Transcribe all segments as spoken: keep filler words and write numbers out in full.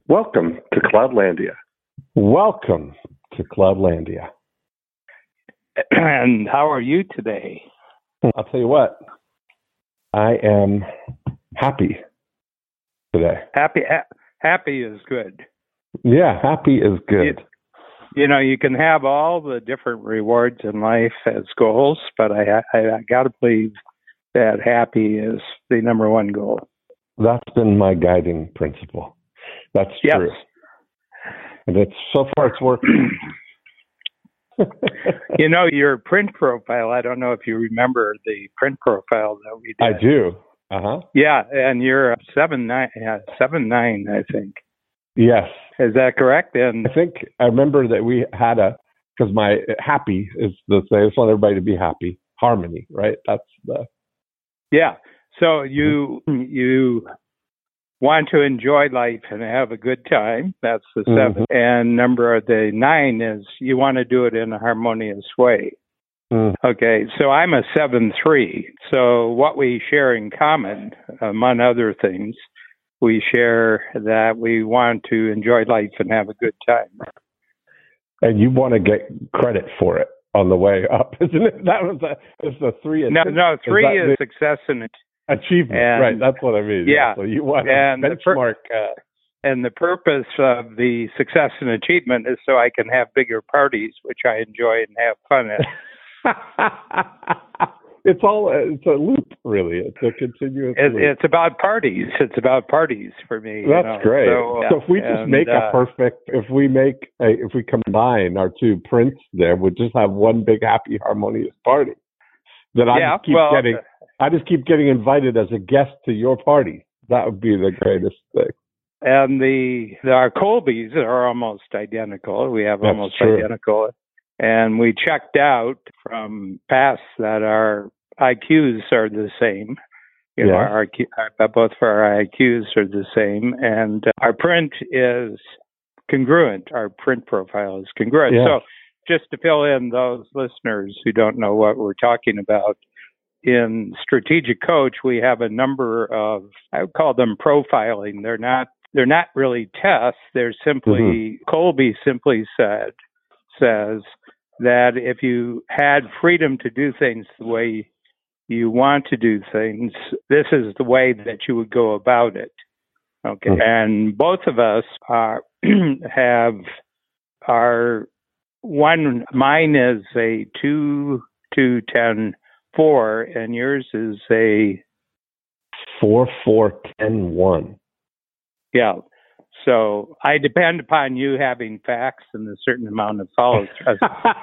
Welcome to Cloudlandia. Welcome to Cloudlandia. And how are you today? I'll tell you what, I am happy today. Happy, ha- happy is good. Yeah, happy is good. You, you know, you can have all the different rewards in life as goals, but I, I, I got to believe that happy is the number one goal. That's been my guiding principle. That's yes. true. And it's so far it's working. You know, your print profile, I don't know if you remember the print profile that we did. I do. Uh-huh. Yeah, and you're seven nine, uh, seven nine, I think. Yes. Is that correct? And I think I remember that we had a, because my happy is the thing. I just want everybody to be happy. Harmony, right? That's the. Yeah. So you you want to enjoy life and have a good time. That's the seven. Mm-hmm. And number the nine is you want to do it in a harmonious way. Mm. Okay. So I'm a seven three. So what we share in common, among other things, we share that we want to enjoy life and have a good time. And you want to get credit for it on the way up, isn't it? That was a, it's a three. No, no, three is, is the, success and achievement. And, right, that's what I mean. Yeah. So you want to and benchmark. The pur- uh, and the purpose of the success and achievement is so I can have bigger parties, which I enjoy and have fun at. It's all, it's a loop, really. It's a continuous it, loop. It's about parties. It's about parties for me. That's you know? great. So, so if we just and, make uh, a perfect, if we make, a, if we combine our two prints there, we'll just have one big, happy, harmonious party. That I yeah, just keep well, getting, I just keep getting invited as a guest to your party. That would be the greatest thing. And the, the our Colbys are almost identical. We have That's almost true. identical. And we checked out from past that our I Qs are the same. You know, yeah. our, our both of our I Qs are the same, and our print is congruent. Our print profile is congruent. Yeah. So, just to fill in those listeners who don't know what we're talking about, in Strategic Coach, we have a number of, I would call them profiling. They're not they're not really tests. They're simply mm-hmm. Colby simply said says that if you had freedom to do things the way you want to do things, this is the way that you would go about it. Okay. Mm-hmm. And both of us are, have our one, mine is a two, two, ten, four, and yours is a four, four, ten, one. Yeah. So I depend upon you having facts and a certain amount of follow through.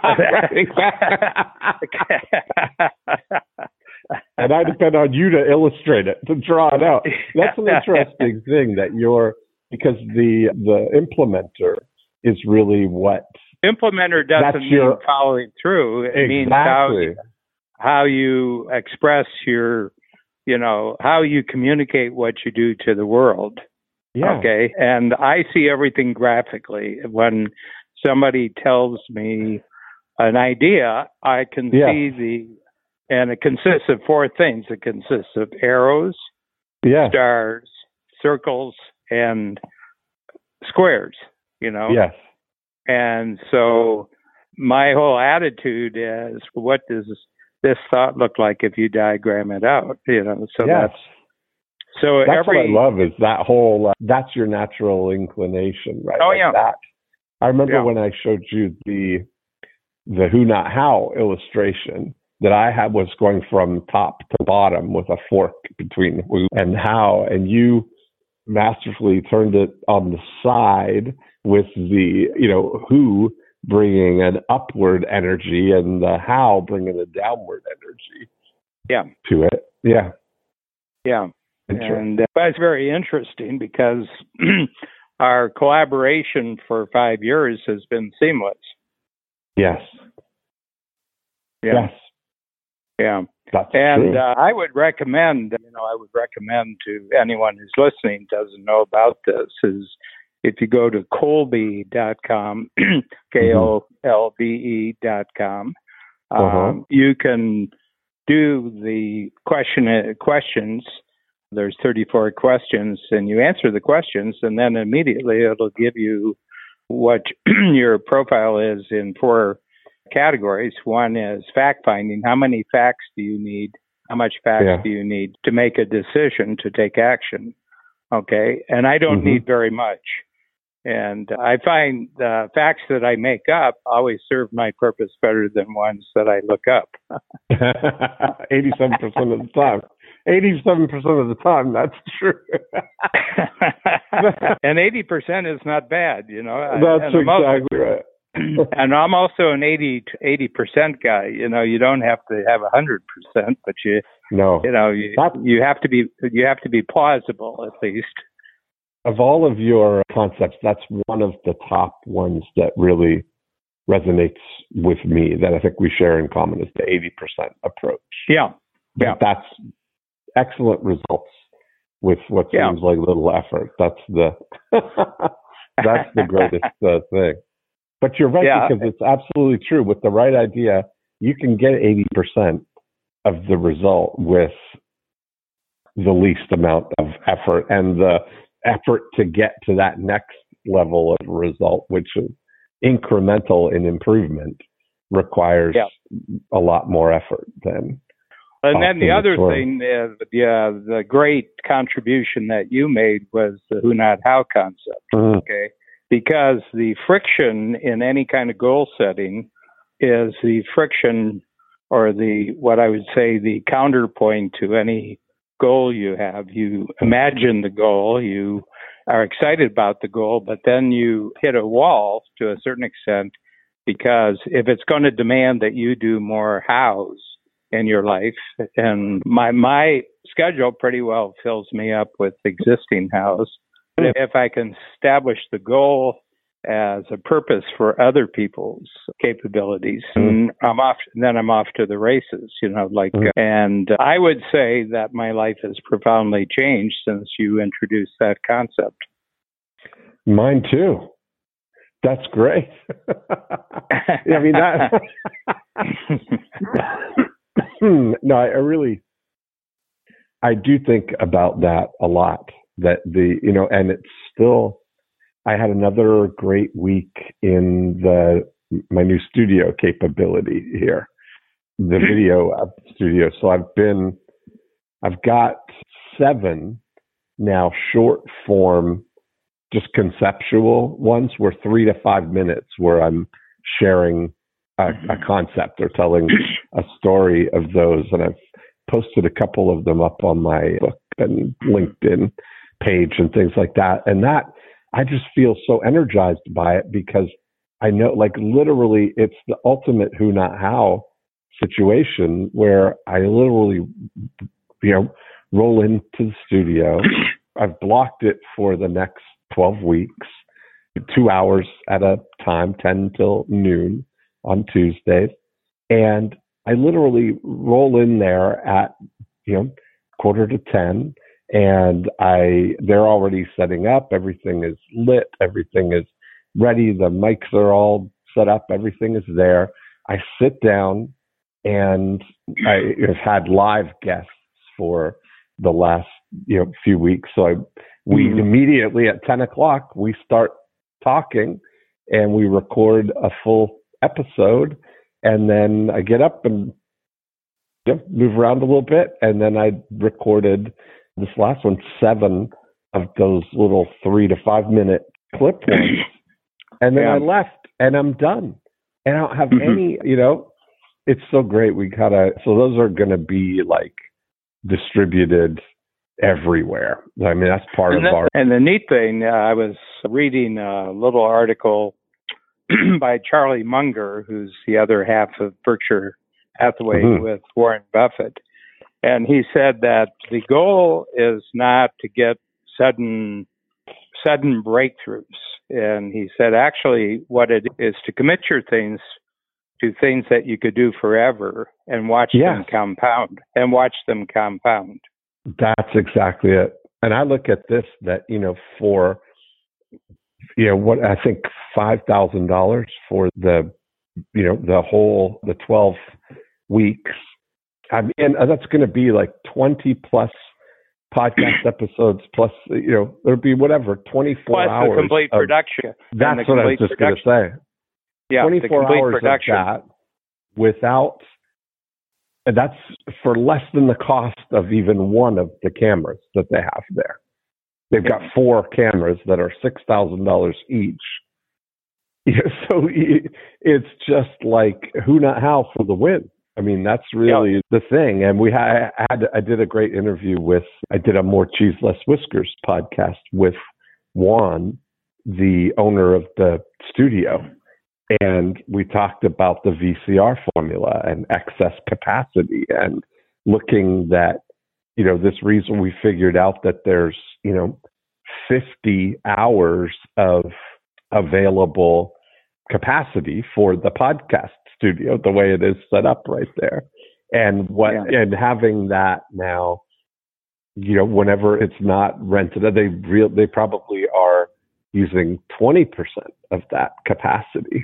And I depend on you to illustrate it, to draw it out. That's an interesting thing that you're, because the the implementer is really what implementer doesn't mean your, following through. It exactly. means how how you express your, you know, how you communicate what you do to the world. Yeah. Okay. And I see everything graphically. When somebody tells me an idea, I can yeah. see the, and it consists of four things. It consists of arrows, yeah. stars, circles, and squares, you know? Yes. And so my whole attitude is, what does this thought look like if you diagram it out? You know, so yes. that's, So that's every, what I love is that whole, uh, that's your natural inclination, right? Oh, like yeah. That. I remember yeah. when I showed you the the who, not how illustration that I had was going from top to bottom with a fork between who and how, and you masterfully turned it on the side with the, you know, who bringing an upward energy and the how bringing a downward energy yeah. to it. Yeah. Yeah. And uh, that's very interesting because our collaboration for five years has been seamless. Yes. Yeah. Yes. Yeah. That's and true. Uh, I would recommend, you know, I would recommend to anyone who's listening doesn't know about this is if you go to Colby dot com, K O L B E dot com, um, uh-huh. you can do the question questions There's thirty-four questions, and you answer the questions, and then immediately it'll give you what your profile is in four categories. One is fact finding. How many facts do you need? How much facts Yeah. do you need to make a decision to take action? Okay. And I don't Mm-hmm. need very much. And I find the facts that I make up always serve my purpose better than ones that I look up. eighty-seven percent of the time. eighty-seven percent of the time, that's true. And eighty percent is not bad, you know. That's and exactly right. And I'm also an eighty to eighty percent guy. You know, you don't have to have one hundred percent, but you, No. you know, you, you have to be, you have to be plausible at least. Of all of your concepts, that's one of the top ones that really resonates with me, that I think we share in common, is the eighty percent approach. Yeah. Yeah. That's excellent results with what Yeah. seems like little effort. That's the that's the greatest uh, thing. But you're right, Yeah. because it's absolutely true. With the right idea, you can get eighty percent of the result with the least amount of effort, and the effort to get to that next level of result, which is incremental in improvement, requires Yeah. a lot more effort than. And then the other Sure. thing, uh, yeah, the great contribution that you made was the who, not how concept. Mm. Okay. Because the friction in any kind of goal setting is the friction, or the, what I would say, the counterpoint to any goal you have. You imagine the goal, you are excited about the goal, but then you hit a wall to a certain extent, because if it's going to demand that you do more hows in your life, and my my schedule pretty well fills me up with existing hows. If I can establish the goal as a purpose for other people's capabilities, and I'm off, then I'm off to the races, you know, like, Mm. and I would say that my life has profoundly changed since you introduced that concept. Mine too. That's great. I mean, that. No, I really, I do think about that a lot. That the, you know, and it's still, I had another great week in the, my new studio capability here, the video studio. So I've been, I've got seven now short form, just conceptual ones, where three to five minutes where I'm sharing a, a concept or telling a story of those. And I've posted a couple of them up on my book and LinkedIn page and things like that. And that, I just feel so energized by it, because I know, like, literally it's the ultimate who, not how situation, where I literally, you know, roll into the studio. I've blocked it for the next twelve weeks, two hours at a time, ten till noon on Tuesdays. And I literally roll in there at, you know, quarter to ten. And I, they're already setting up. Everything is lit. Everything is ready. The mics are all set up. Everything is there. I sit down, and I have had live guests for the last, you know, few weeks. So I, we mm-hmm. immediately at ten o'clock, we start talking, and we record a full episode. And then I get up and, you know, move around a little bit. And then I recorded this last one, seven of those little three to five minute clip ones. And then yeah. I left, and I'm done. And I don't have mm-hmm. any, you know, it's so great. We gotta, so those are going to be like distributed everywhere. I mean, that's part and of the, our. And the neat thing, uh, I was reading a little article by Charlie Munger, who's the other half of Berkshire Hathaway mm-hmm. with Warren Buffett. And he said that the goal is not to get sudden sudden breakthroughs. And he said, actually, what it is to commit your things to things that you could do forever, and watch yes. them compound, and watch them compound. That's exactly it. And I look at this, that, you know, for, you know, what I think five thousand dollars for the, you know, the whole, the twelve weeks. I mean, and that's going to be like twenty plus podcast episodes plus, you know, there'd be whatever, twenty-four plus hours. the complete of, production. That's what I was just going to say. Yeah, twenty-four the complete hours production. of that without, and that's for less than the cost of even one of the cameras that they have there. They've got four cameras that are six thousand dollars each. Yeah, so it's just like who not how for the win. I mean, that's really yeah. the thing. And we had, I had, I did a great interview with, I did a More Cheese, Less Whiskers podcast with Juan, the owner of the studio. And we talked about the V C R formula and excess capacity and looking that, you know, this reason we figured out that there's, you know, fifty hours of available capacity for the podcast studio, the way it is set up right there. And what, yeah. and having that now, you know, whenever it's not rented, they real, they probably are using twenty percent of that capacity.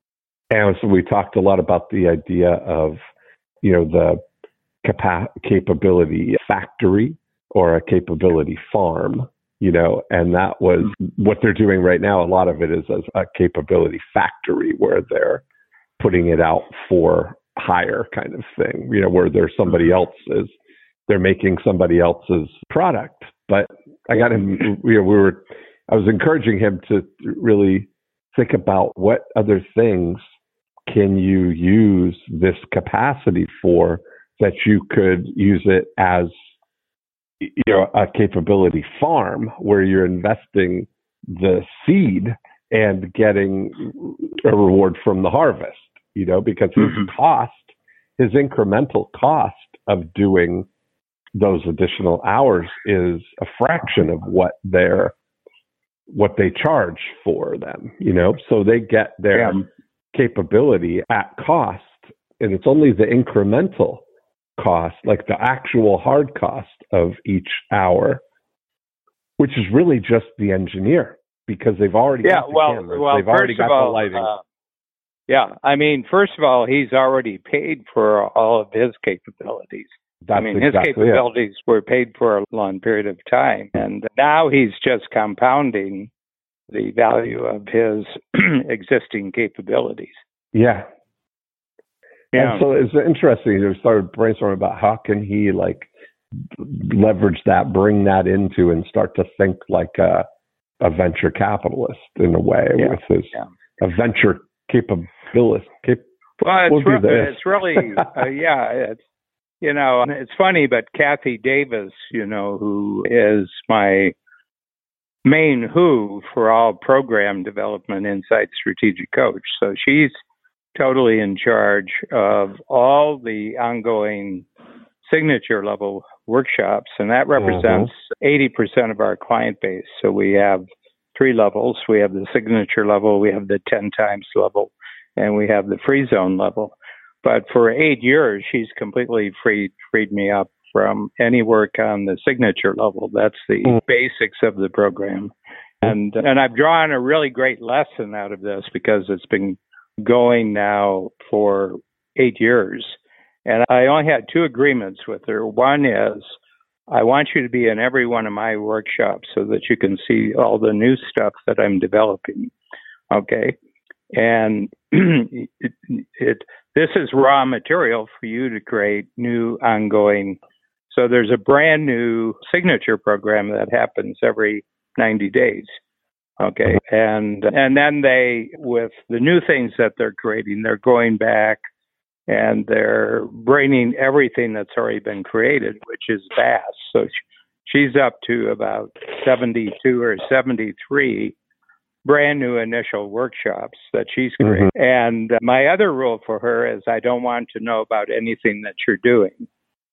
And so we talked a lot about the idea of, you know, the capa- capability factory or a capability farm, you know, and that was what they're doing right now. A lot of it is as a capability factory where they're putting it out for hire kind of thing, you know, where there's somebody else's, they're making somebody else's product. But I got him, you know, we were, I was encouraging him to really think about what other things can you use this capacity for that you could use it as, you know, a capability farm where you're investing the seed and getting a reward from the harvest, you know, because his mm-hmm. cost, his incremental cost of doing those additional hours is a fraction of what they're, what they charge for them, you know, so they get their yeah. capability at cost, and it's only the incremental cost, like the actual hard cost of each hour, which is really just the engineer, because they've already yeah, got the well, cameras, well, they've already got all, the lighting. Uh, yeah, I mean, first of all, he's already paid for all of his capabilities. That's I mean, exactly his capabilities it. were paid for a long period of time, and now he's just compounding the value of his existing capabilities. Yeah. Yeah. And so it's interesting. We started brainstorming about how can he like leverage that, bring that into, and start to think like a, a venture capitalist in a way yeah. with his yeah. a venture capability. Cap- well, it's, re- it's really, uh, yeah, it's, you know, it's funny, but Kathy Davis, you know, who is my main who for all program development inside Strategic Coach. So she's totally in charge of all the ongoing signature level workshops, and that represents mm-hmm. eighty percent of our client base. So we have three levels. We have the signature level, we have the ten times level, and we have the free zone level. But for eight years, she's completely freed freed me up from any work on the signature level. That's the mm. basics of the program. And and I've drawn a really great lesson out of this because it's been going now for eight years. And I only had two agreements with her. One is, I want you to be in every one of my workshops so that you can see all the new stuff that I'm developing. Okay. And it, it this is raw material for you to create new ongoing. So there's a brand new signature program that happens every ninety days. Okay. And, and then they, with the new things that they're creating, they're going back and they're bringing everything that's already been created, which is vast. So she's up to about seventy-two or seventy-three brand new initial workshops that she's created. Mm-hmm. And my other rule for her is I don't want to know about anything that you're doing.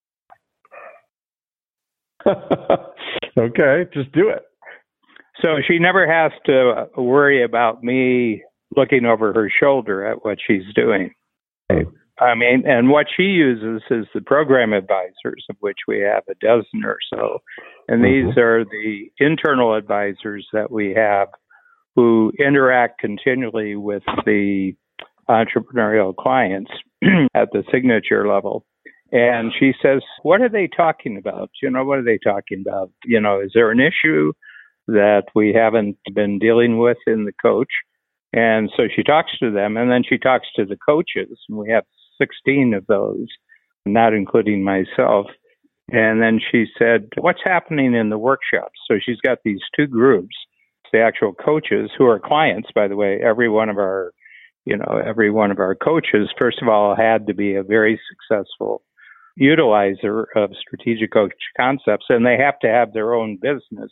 Okay, just do it. So she never has to worry about me looking over her shoulder at what she's doing. Okay. I mean, and what she uses is the program advisors, of which we have a dozen or so. And mm-hmm. these are the internal advisors that we have who interact continually with the entrepreneurial clients at the signature level. And she says, what are they talking about? You know, what are they talking about? You know, is there an issue that we haven't been dealing with in the coach? And so she talks to them, and then she talks to the coaches, and we have sixteen of those, not including myself. And then she said, what's happening in the workshops? So she's got these two groups, the actual coaches who are clients, by the way. Every one of our, you know, every one of our coaches, first of all, had to be a very successful utilizer of strategic coach concepts, and they have to have their own business.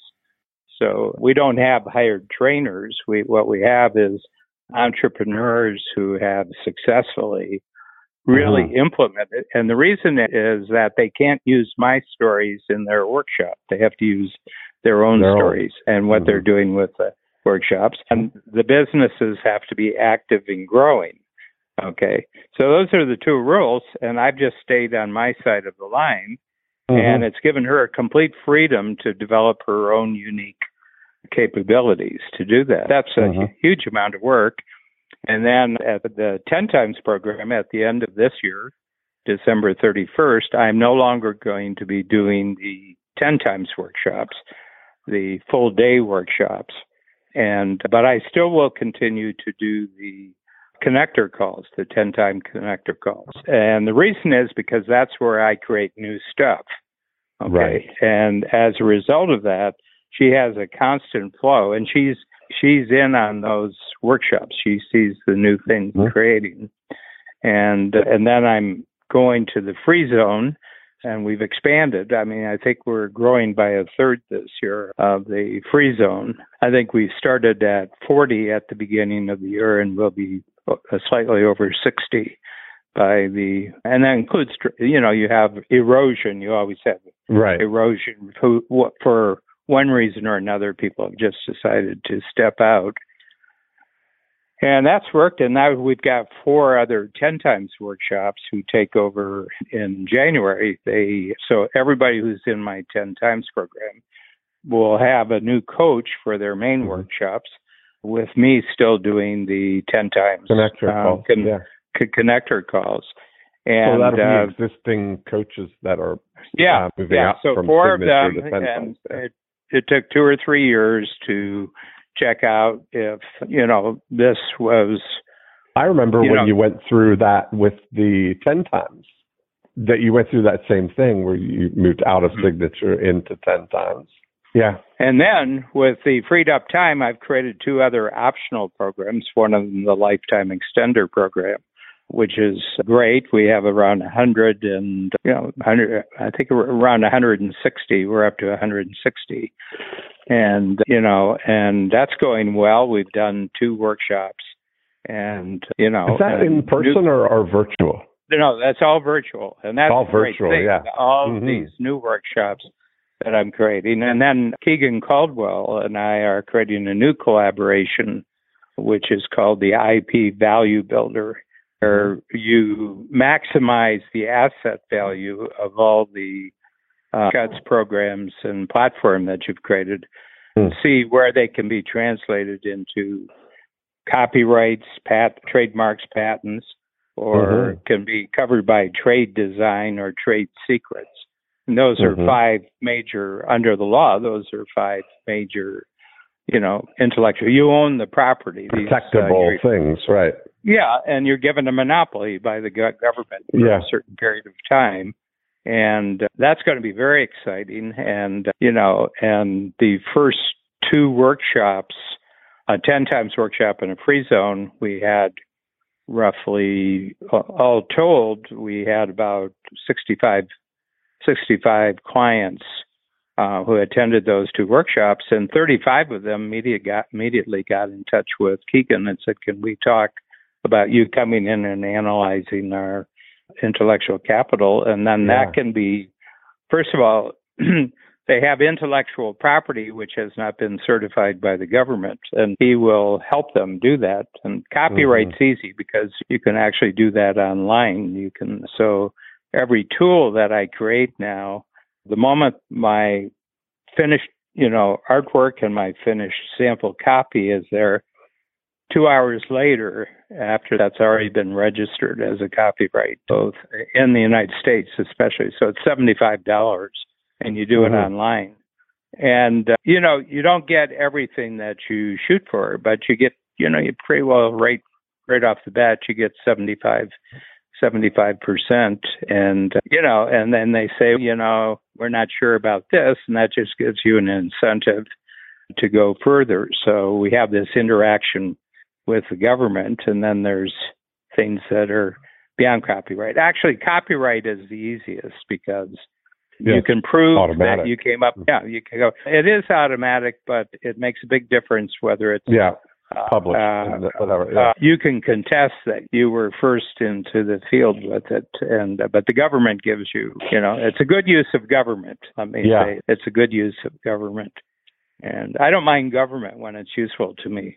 So we don't have hired trainers. We what we have is entrepreneurs who have successfully really mm-hmm. implemented. And the reason is that they can't use my stories in their workshop. They have to use their own their stories own. and what mm-hmm. they're doing with the workshops. And the businesses have to be active and growing. Okay. So those are the two rules. And I've just stayed on my side of the line. Mm-hmm. And it's given her a complete freedom to develop her own unique capabilities to do that. That's a mm-hmm. huge amount of work. And then at the ten times program at the end of this year, December thirty-first, I'm no longer going to be doing the ten times workshops, the full day workshops. And, but I still will continue to do the connector calls, the ten time connector calls. And the reason is because that's where I create new stuff. Okay. Right. And as a result of that, she has a constant flow, and she's she's in on those workshops. She sees the new things mm-hmm. creating. And and then I'm going to the free zone, and we've expanded. I mean, I think we're growing by a third this year of the free zone. I think we started at forty at the beginning of the year, and we'll be slightly over sixty by the, and that includes, you know, you have erosion. You always have right. erosion for, for one reason or another. People have just decided to step out. And that's worked. And now we've got four other ten times workshops who take over in January. They, so everybody who's in my ten times program will have a new coach for their main mm-hmm. workshops, with me still doing the ten times connector um, calls. Con- yeah. con- connector calls. And so that'll be uh, existing coaches that are yeah, uh, moving yeah. out So from four of signature them, to ten and times. Yeah. it, it took two or three years to check out if, you know, this was. I remember you when know, you went through that with the ten times, that you went through that same thing where you moved out of signature into ten times. Yeah. And then with the freed up time, I've created two other optional programs. One of them, the Lifetime Extender program, which is great. We have around one hundred and, you know, one hundred, I think around one hundred sixty. We're up to one hundred sixty. And, you know, and that's going well. We've done two workshops. And, you know. Is that in person new, or, or virtual? No, that's all virtual. And that's all the great virtual, thing. yeah. All mm-hmm. of these new workshops that I'm creating. And then Keegan Caldwell and I are creating a new collaboration, which is called the I P Value Builder, where you maximize the asset value of all the uh, cuts, programs, and platform that you've created, mm. see where they can be translated into copyrights, pat, trademarks, patents, or mm-hmm. can be covered by trade design or trade secrets. And those are mm-hmm. five major, under the law, those are five major, you know, intellectual. You own the property. Protectable these, uh, things, right. Yeah, and you're given a monopoly by the government for yeah. a certain period of time. And uh, that's going to be very exciting. And, uh, you know, and the first two workshops, a ten times workshop and a free zone, we had roughly, uh, all told, we had about sixty-five sixty-five clients uh, who attended those two workshops, and thirty-five of them immediate got, immediately got in touch with Keegan and said, can we talk about you coming in and analyzing our intellectual capital? And then yeah. that can be, first of all, they have intellectual property which has not been certified by the government, and he will help them do that. And copyright's mm-hmm. easy because you can actually do that online. You can, so every tool that I create now, the moment my finished, you know, artwork and my finished sample copy is there, two hours later, after that's already been registered as a copyright, both in the United States especially. So it's seventy-five dollars, and you do it mm-hmm. online. And, uh, you know, you don't get everything that you shoot for, but you get, you know, you pretty well right, right off the bat, you get seventy-five, seventy-five percent. And, uh, you know, and then they say, you know, we're not sure about this. And that just gives you an incentive to go further. So we have this interaction with the government, and then there's things that are beyond copyright. Actually, copyright is the easiest because yes, you can prove automatic. That you came up. Yeah, you can go. It is automatic, but it makes a big difference whether it's yeah published, uh, whatever. Yeah. Uh, you can contest that you were first into the field with it, and uh, but the government gives you, you know, it's a good use of government. Let me yeah. say, it's a good use of government. And I don't mind government when it's useful to me.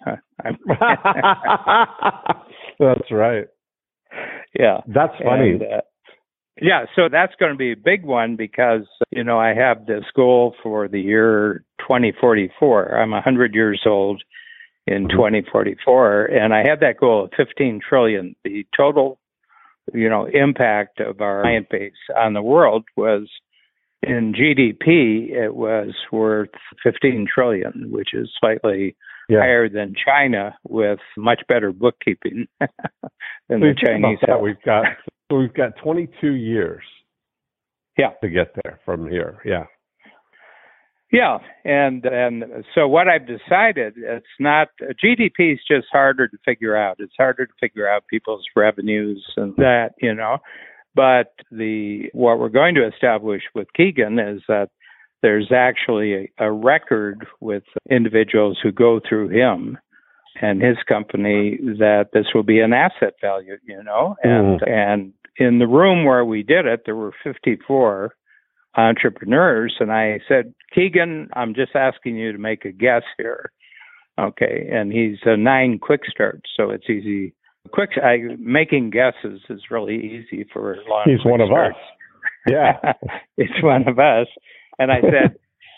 That's right. Yeah. That's funny. And, uh, yeah, so that's going to be a big one because, you know, I have this goal for the year twenty forty-four. I'm one hundred years old in mm-hmm. twenty forty-four, and I had that goal of fifteen trillion. The total, you know, impact of our client base on the world was, in G D P, it was worth fifteen trillion, which is slightly yeah. higher than China, with much better bookkeeping than so the Chinese have. We've got so we've got twenty-two years. Yeah, to get there from here. Yeah, yeah, and and so what I've decided, it's not G D P is just harder to figure out. It's harder to figure out people's revenues and that, you know. But the what we're going to establish with Keegan is that there's actually a, a record with individuals who go through him and his company that this will be an asset value, you know. And mm. and in the room where we did it, there were fifty-four entrepreneurs, and I said, Keegan, I'm just asking you to make a guess here, okay? And he's a nine quick start, so it's easy. Quick, I, making guesses is really easy for a lot. He's one of us. Yeah, it's one of us. And I said,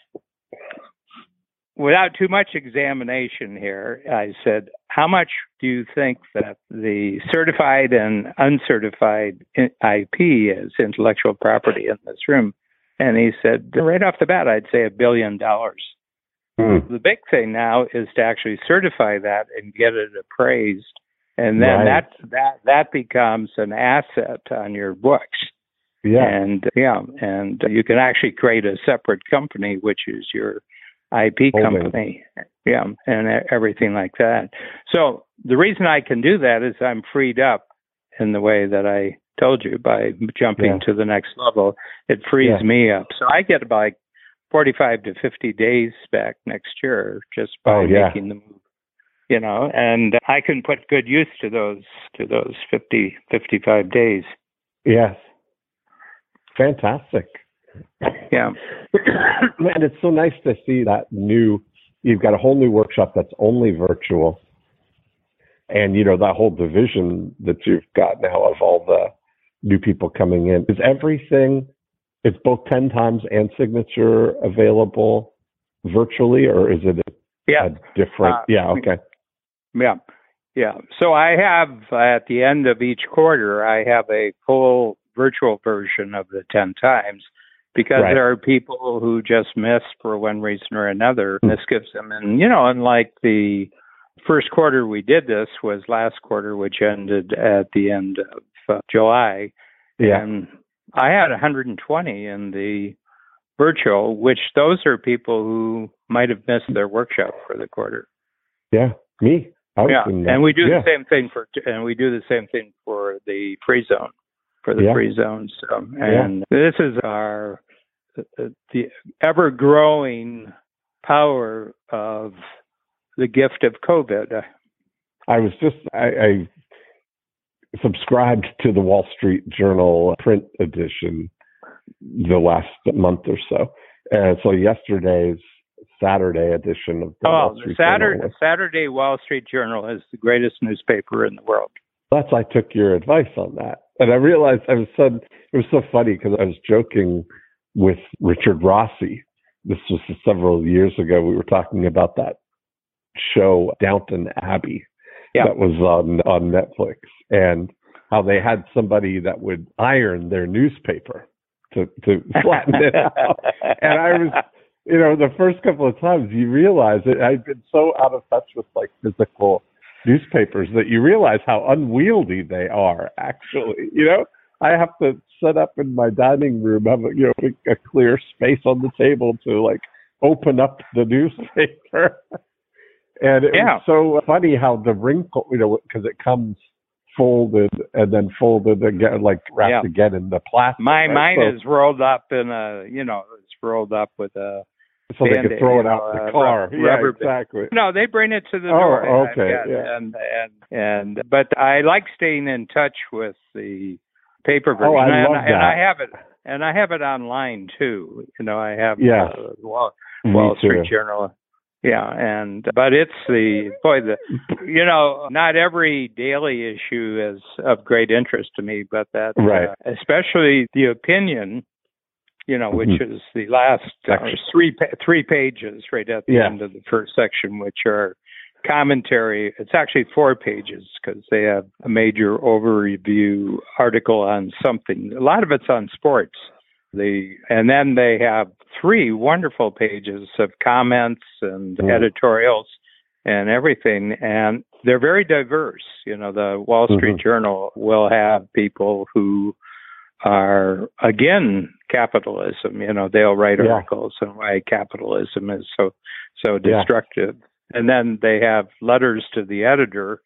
without too much examination here, I said, how much do you think that the certified and uncertified I P is, intellectual property, in this room? And he said, right off the bat, I'd say a billion dollars. Hmm. The big thing now is to actually certify that and get it appraised. And then right. that that that becomes an asset on your books. Yeah. And yeah, and you can actually create a separate company, which is your I P Holding. company. Yeah, and everything like that. So the reason I can do that is I'm freed up in the way that I told you by jumping yeah. to the next level. It frees yeah. me up. So I get about like forty-five to fifty days back next year just by oh, yeah. making the move. You know, and I can put good use to those to those fifty, fifty-five days. Yes. Fantastic. Yeah. Man, it's so nice to see that new, you've got a whole new workshop that's only virtual. And, you know, that whole division that you've got now of all the new people coming in. Is everything, it's both ten times and signature available virtually, or is it a, yeah. a different? Uh, yeah, okay. Yeah. Yeah. So I have, at the end of each quarter, I have a full virtual version of the ten times because right. there are people who just miss for one reason or another. Mm-hmm. This gives them, and, you know, unlike the first quarter we did this was last quarter, which ended at the end of uh, July. Yeah. And I had one hundred twenty in the virtual, which those are people who might have missed their workshop for the quarter. Yeah. Me. Yeah, and we do yeah. the same thing for, and we do the same thing for the free zone, for the yeah. free zones. So, and yeah. this is our the ever-growing power of the gift of COVID. I was just I, I subscribed to the Wall Street Journal print edition the last month or so, and so yesterday's Saturday edition of the oh, Wall Street the Saturday, Journal. Saturday Wall Street Journal is the greatest newspaper in the world. That's I took your advice on that, and I realized I was so it was so funny because I was joking with Richard Rossi. This was several years ago. We were talking about that show Downton Abbey, Yeah. that was on on Netflix, and how they had somebody that would iron their newspaper to to flatten it out. And I was, you know, the first couple of times you realize it. I've been so out of touch with like physical newspapers that you realize how unwieldy they are. Actually, you know, I have to set up in my dining room, have a, you know a, a clear space on the table to like open up the newspaper. And it yeah. was so funny how the wrinkle, you know, because it comes folded and then folded again, like wrapped yeah. again in the plastic. My right? mine so, is rolled up in a, you know, it's rolled up with a. So they could throw it out know, the car. Uh, yeah, exactly. No, they bring it to the oh, door. okay. And, yeah. And, and, and, but I like staying in touch with the paper version. Oh, I and, love that. And I have it, and I have it online too. You know, I have yeah. uh, Wall, Wall Street Journal. Yeah, and but it's the boy the you know not every daily issue is of great interest to me, but that right. uh, especially the opinion, you know, which mm-hmm. is the last uh, three pa- three pages right at the yeah. end of the first section, which are commentary. It's actually four pages because they have a major overview article on something. A lot of it's on sports. The and then they have three wonderful pages of comments and mm. editorials and everything, and they're very diverse. You know, the Wall Street mm-hmm. Journal will have people who are again capitalism. You know, they'll write yeah. articles on why capitalism is so so destructive, yeah. and then they have letters to the editor.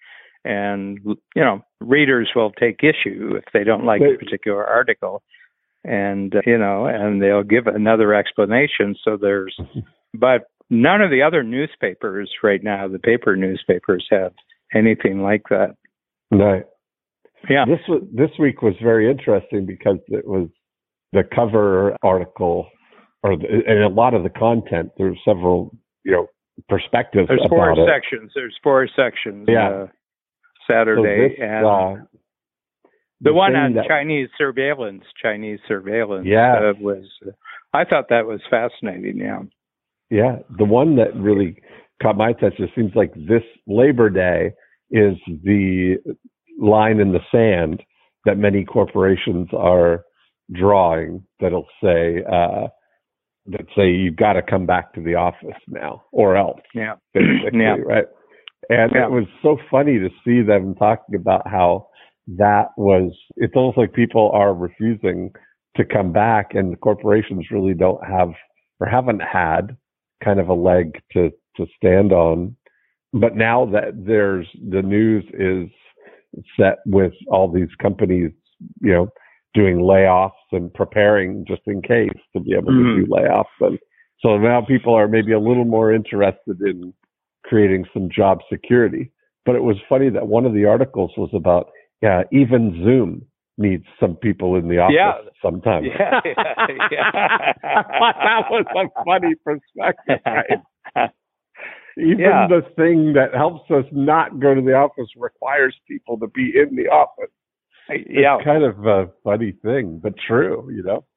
And you know, readers will take issue if they don't like they, a particular article. And, uh, you know, and they'll give another explanation. So there's, but none of the other newspapers right now, the paper newspapers, have anything like that. Right. Yeah. This was, this week was very interesting because it was the cover article, or the, and a lot of the content. There's several, you know, perspectives. There's about four it. sections. There's four sections. Yeah. Uh, Saturday so this, and. Uh, The, the one on that, Chinese surveillance, Chinese surveillance, yeah. uh, was, uh, I thought that was fascinating, yeah. Yeah, the one that really caught my attention, it seems like this Labor Day is the line in the sand that many corporations are drawing that'll say, uh, that say you've got to come back to the office now or else, yeah. basically, yeah. right? And yeah. it was so funny to see them talking about how that was, it's almost like people are refusing to come back and the corporations really don't have or haven't had kind of a leg to, to stand on. But now that there's, the news is set with all these companies, you know, doing layoffs and preparing just in case to be able mm-hmm. to do layoffs. And so now people are maybe a little more interested in creating some job security. But it was funny that one of the articles was about, yeah, even Zoom needs some people in the office yeah. sometimes. Yeah, yeah, yeah. That was a funny perspective, right? Even yeah. the thing that helps us not go to the office requires people to be in the office. Yeah. It's kind of a funny thing, but true, you know?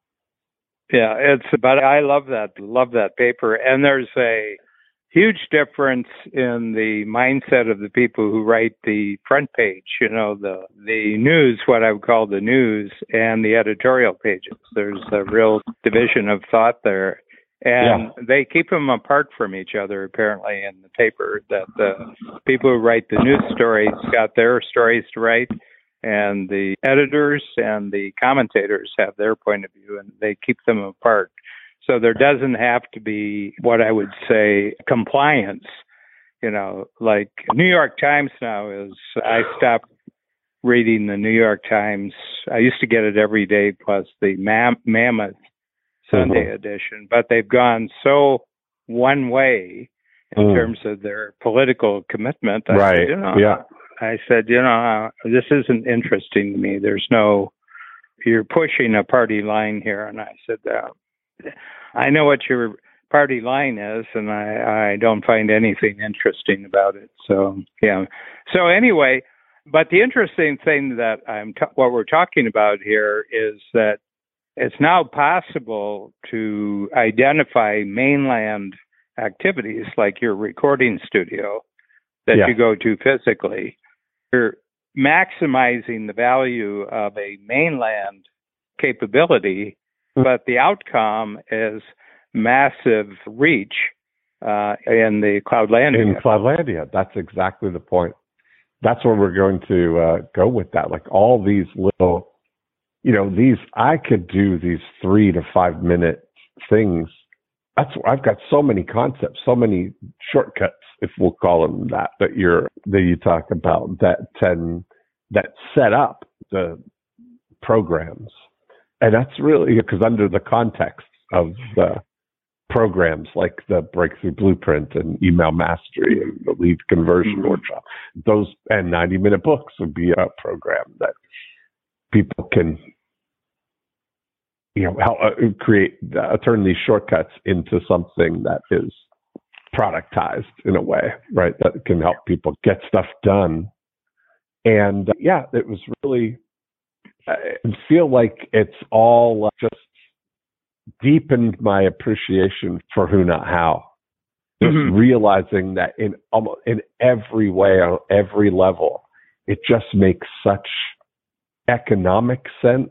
Yeah, it's, but I love that, love that paper. And there's a huge difference in the mindset of the people who write the front page, you know, the the news, what I would call the news, and the editorial pages. There's a real division of thought there. And yeah. they keep them apart from each other, apparently, in the paper, that the people who write the news stories got their stories to write, and the editors and the commentators have their point of view, and they keep them apart. So there doesn't have to be what I would say compliance, you know, like New York Times now is, I stopped reading the New York Times. I used to get it every day plus the mam- Mammoth Sunday mm-hmm. edition, but they've gone so one way in mm. terms of their political commitment. I right. Said, you know, yeah. I said, you know, this isn't interesting to me. There's no, you're pushing a party line here. And I said, uh, I know what your party line is, and I, I don't find anything interesting about it. So, yeah. So anyway, but the interesting thing that I'm, t- what we're talking about here is that it's now possible to identify mainland activities like your recording studio that Yeah. you go to physically. You're maximizing the value of a mainland capability, but the outcome is massive reach uh, in the Cloudlandia. In Cloudlandia, that's exactly the point. That's where we're going to uh, go with that. Like all these little, you know, these, I could do these three to five minute things. That's, I've got so many concepts, so many shortcuts, if we'll call them that, that you're, that you talk about that ten, that set up the programs. And that's really because under the context of the programs like the Breakthrough Blueprint and Email Mastery and the Lead Conversion mm-hmm. Workshop, those and ninety minute books would be a program that people can, you know, help uh, create, uh, turn these shortcuts into something that is productized in a way, right? That can help people get stuff done. And uh, yeah, it was really, I feel like it's all just deepened my appreciation for Who Not How. Just mm-hmm. realizing that in almost in every way, on every level, it just makes such economic sense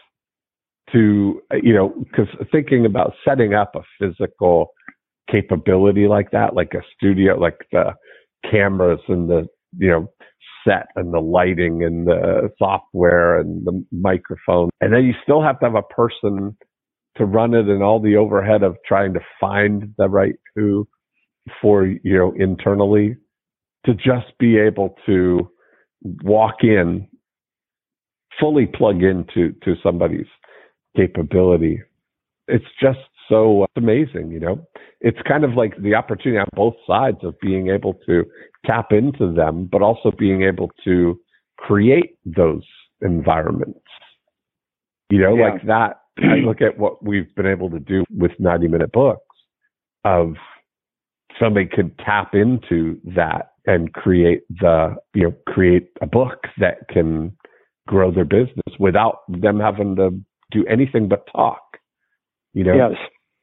to, you know, because thinking about setting up a physical capability like that, like a studio, like the cameras and the, you know, set and the lighting and the software and the microphone. And then you still have to have a person to run it and all the overhead of trying to find the right who for, you know, internally, to just be able to walk in, fully plug into to somebody's capability. It's just so amazing, you know. It's kind of like the opportunity on both sides of being able to tap into them, but also being able to create those environments. You know, yeah. like that. I look at what we've been able to do with ninety minute books of somebody could tap into that and create the, you know, create a book that can grow their business without them having to do anything but talk. You know, yes.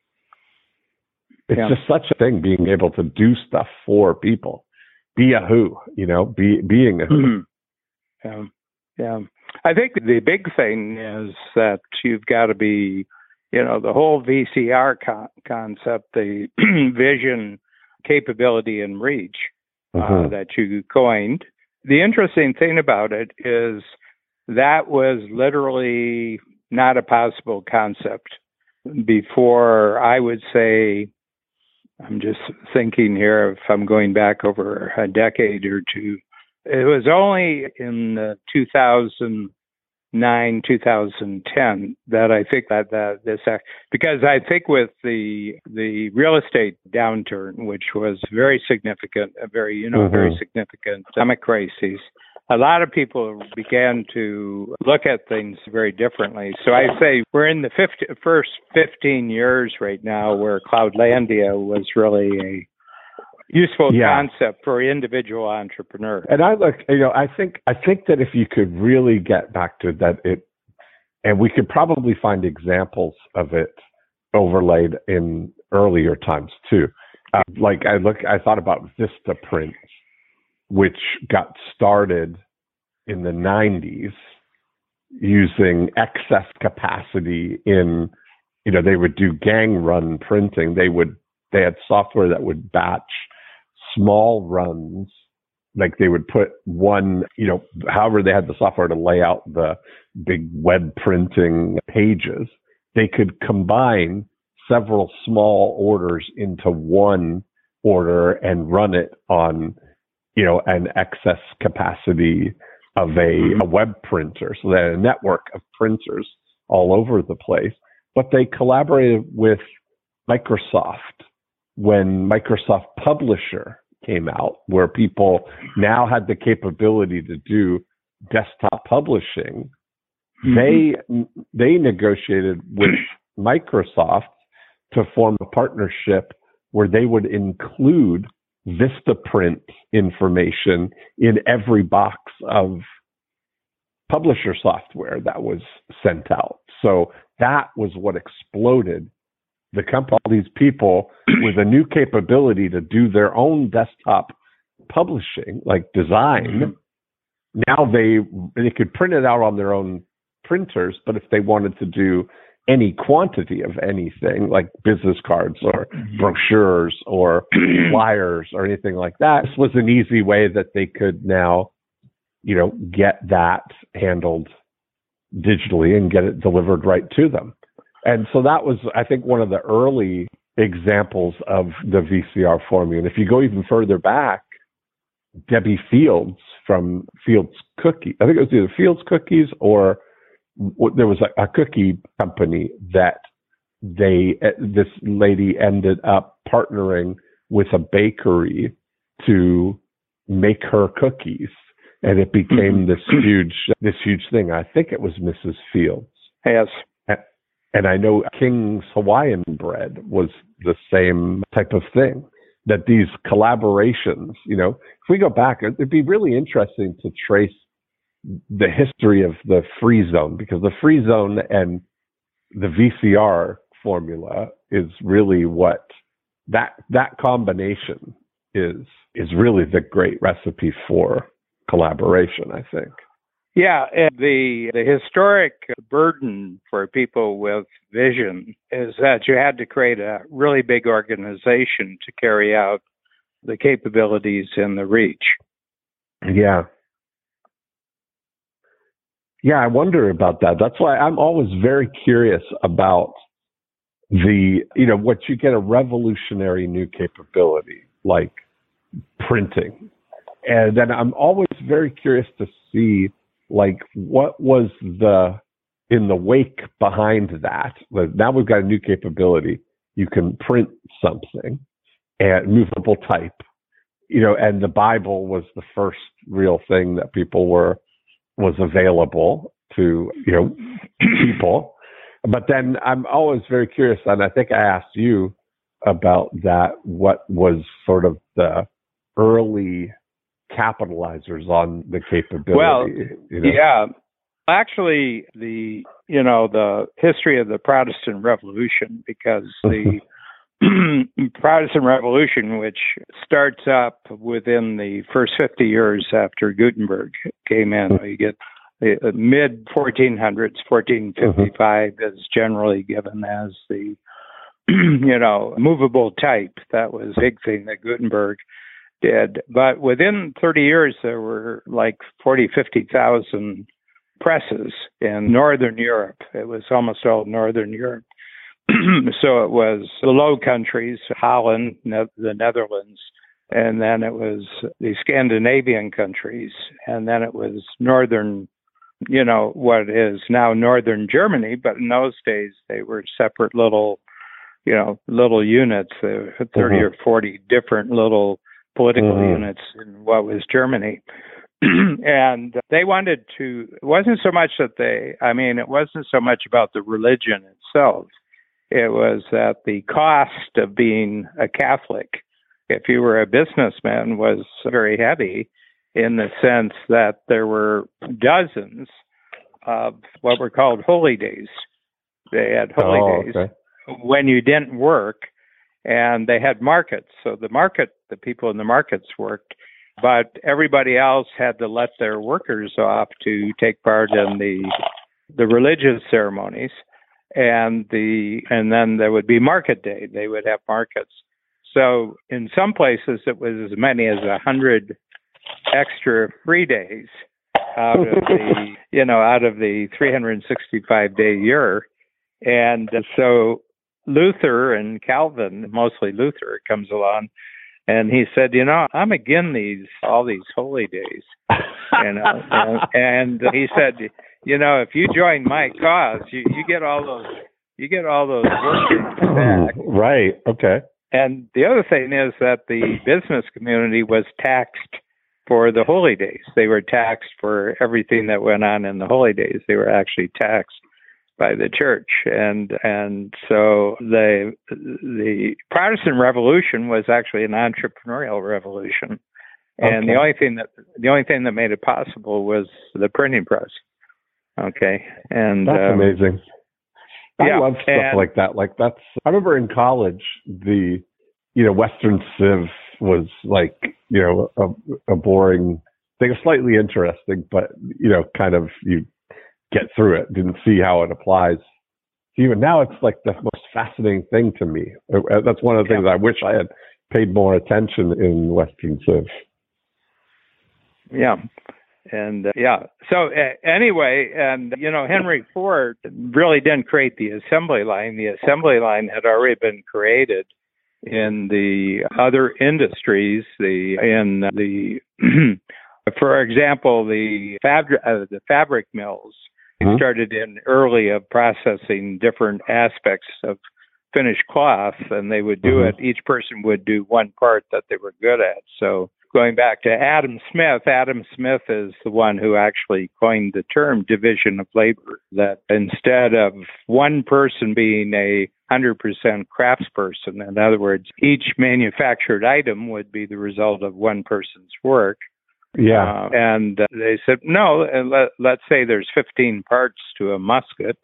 It's yeah. just such a thing, being able to do stuff for people. Be a who, you know, be being a who. Mm-hmm. Yeah. Yeah. I think the big thing is that you've got to be, you know, the whole V C R co- concept, the vision, capability, and reach uh, mm-hmm. that you coined. The interesting thing about it is that was literally not a possible concept before, I would say, I'm just thinking here if I'm going back over a decade or two. It was only in uh, two thousand nine, two thousand ten that I think that, that this, because I think with the the real estate downturn, which was very significant, a very, you know, mm-hmm. very significant economic crisis, a lot of people began to look at things very differently. So I say we're in the fifty, first fifteen years right now where Cloudlandia was really a useful yeah. concept for individual entrepreneurs. And I look, you know, I think I think that if you could really get back to that, it, and we could probably find examples of it overlaid in earlier times too. Uh, like I look, I thought about Vistaprint, which got started in the nineties using excess capacity in, you know, they would do gang run printing. They would, they had software that would batch small runs, like they would put one, you know, however they had the software to lay out the big web printing pages, they could combine several small orders into one order and run it on, you know, an excess capacity of a, a web printer. So they had a network of printers all over the place, but they collaborated with Microsoft when Microsoft Publisher came out, where people now had the capability to do desktop publishing. Mm-hmm. They they negotiated with Microsoft to form a partnership where they would include Vistaprint information in every box of publisher software that was sent out. So that was what exploded the company. All these people with a new capability to do their own desktop publishing, like design, mm-hmm. now they they could print it out on their own printers, but if they wanted to do any quantity of anything, like business cards or mm-hmm. brochures or flyers or anything like that, this was an easy way that they could now, you know, get that handled digitally and get it delivered right to them. And so that was, I think, one of the early examples of the V C R formula. And if you go even further back, Debbie Fields from Fields Cookie, I think it was either Fields Cookies or there was a, a cookie company that they, this lady ended up partnering with a bakery to make her cookies. And it became this huge, this huge thing. I think it was Missus Fields. Yes. And I know King's Hawaiian Bread was the same type of thing, that these collaborations, you know, if we go back, it'd be really interesting to trace the history of the Free Zone, because the Free Zone and the V C R formula is really what that, that combination is, is really the great recipe for collaboration, I think. Yeah, and the the historic burden for people with vision is that you had to create a really big organization to carry out the capabilities and the reach. Yeah. Yeah, I wonder about that. That's why I'm always very curious about the, you know, what you get a revolutionary new capability like printing. And then I'm always very curious to see, like, what was the, in the wake behind that? Now we've got a new capability. You can print something and movable type, you know, and the Bible was the first real thing that people were, was available to, you know, people. But then I'm always very curious, and I think I asked you about that, what was sort of the early capitalizers on the capability. Well, you know? yeah. Actually, the, you know, the history of the Protestant Revolution, because the Protestant Revolution, which starts up within the first fifty years after Gutenberg came in, you get the mid fourteen hundreds, fourteen fifty-five mm-hmm. is generally given as the, you know, movable type. That was a big thing that Gutenberg did. But within thirty years, there were like forty, fifty thousand presses in Northern Europe. It was almost all Northern Europe. So it was the Low Countries, Holland, ne- the Netherlands, and then it was the Scandinavian countries, and then it was Northern, you know, what is now Northern Germany, but in those days they were separate little, you know, little units, uh, thirty mm-hmm. or forty different little political mm-hmm. units in what was Germany. And they wanted to, it wasn't so much that they, I mean, it wasn't so much about the religion itself. It was that the cost of being a Catholic, if you were a businessman, was very heavy in the sense that there were dozens of what were called holy days. They had holy oh, days okay. when you didn't work, and they had markets. So the market, the people in the markets worked, but everybody else had to let their workers off to take part in the the religious ceremonies. And the and then there would be market day. They would have markets. So in some places it was as many as a hundred extra free days out of the you know out of the three hundred sixty-five day year. And so Luther and Calvin, mostly Luther, comes along, and he said, you know, I'm against these all these holy days, you know, and, and he said, you know, if you join my cause, you, you get all those, you get all those work days back. Right. Okay. And the other thing is that the business community was taxed for the holy days. They were taxed for everything that went on in the holy days. They were actually taxed by the church, and and so the the Protestant Revolution was actually an entrepreneurial revolution, and okay. the only thing that the only thing that made it possible was the printing press. Okay, and that's um, amazing. I yeah, love stuff and, like that. Like that's. I remember in college, the you know Western Civ was like, you know, a, a boring thing, slightly interesting, but, you know, kind of you get through it, didn't see how it applies. Even now, it's like the most fascinating thing to me. That's one of the things I wish I had paid more attention in Western Civ. Yeah. And uh, yeah, so uh, anyway, and you know, Henry Ford really didn't create the assembly line. The assembly line had already been created in the other industries. The in the, for example, the fabric uh, the fabric mills mm-hmm. started in early of processing different aspects of finished cloth, and they would do mm-hmm. it. Each person would do one part that they were good at. So. Going back to Adam Smith, Adam Smith is the one who actually coined the term division of labor, that instead of one person being a one hundred percent craftsperson, in other words, each manufactured item would be the result of one person's work. Yeah. Uh, and uh, they said, no, let, let's say there's fifteen parts to a musket.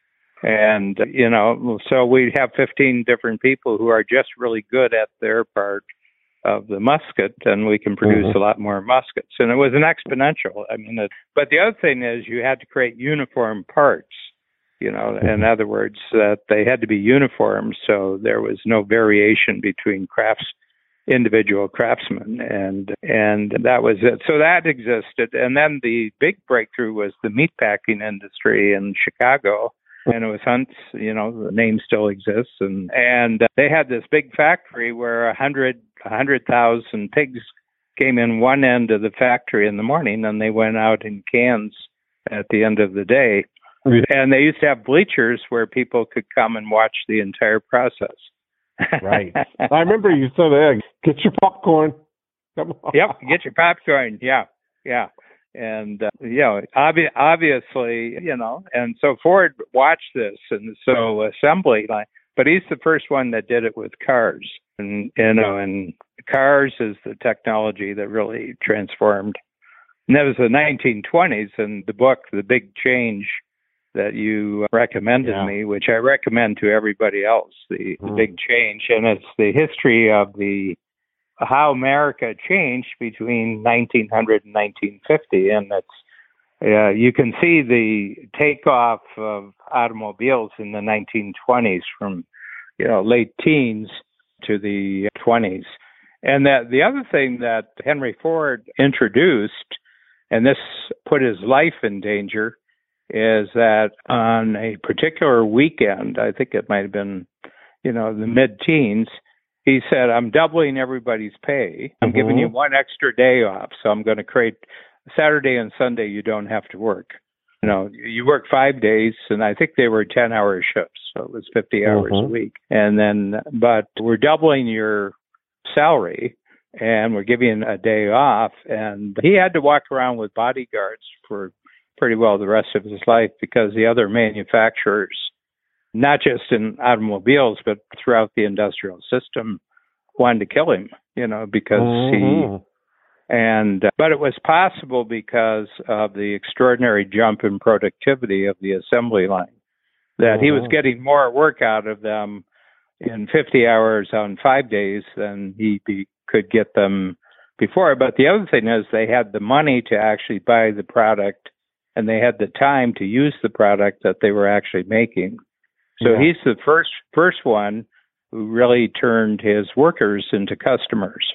And, you know, so we have fifteen different people who are just really good at their part of the musket, and we can produce mm-hmm. a lot more muskets. And it was an exponential. I mean, it, but the other thing is you had to create uniform parts, you know, mm-hmm. in other words, that they had to be uniform, so there was no variation between crafts, individual craftsmen, and and that was it. So that existed. And then the big breakthrough was the meatpacking industry in Chicago. And it was Hunt's, you know, the name still exists. And, and they had this big factory where a hundred, a hundred thousand pigs came in one end of the factory in the morning, and they went out in cans at the end of the day. And they used to have bleachers where people could come and watch the entire process. Right. I remember you said, hey, get your popcorn. Come on. Yep, get your popcorn. Yeah, yeah. And, uh, you know, obvi- obviously, you know, and so Ford watched this, and so assembly line, but he's the first one that did it with cars. And, you know, and cars is the technology that really transformed. And that was the nineteen twenties, and the book, The Big Change, that you recommended yeah. me, which I recommend to everybody else, the, mm. the Big Change. And it's the history of the how America changed between nineteen hundred and nineteen fifty, and it's uh, you can see the takeoff of automobiles in the nineteen twenties from you know late teens to the twenties. And that the other thing that Henry Ford introduced, and this put his life in danger, is that on a particular weekend, I think it might have been you know the mid-teens, he said, I'm doubling everybody's pay. I'm mm-hmm. giving you one extra day off. So I'm going to create Saturday and Sunday, you don't have to work. You know, you work five days, and I think they were ten hour shifts. So it was fifty hours mm-hmm. a week. And then, but we're doubling your salary, and we're giving a day off. And he had to walk around with bodyguards for pretty well the rest of his life, because the other manufacturers, not just in automobiles, but throughout the industrial system, wanted to kill him, you know, because mm-hmm. he, and, uh, but it was possible because of the extraordinary jump in productivity of the assembly line, that mm-hmm. he was getting more work out of them in fifty hours on five days than he be, could get them before. But the other thing is they had the money to actually buy the product, and they had the time to use the product that they were actually making. So yeah. he's the first first one who really turned his workers into customers.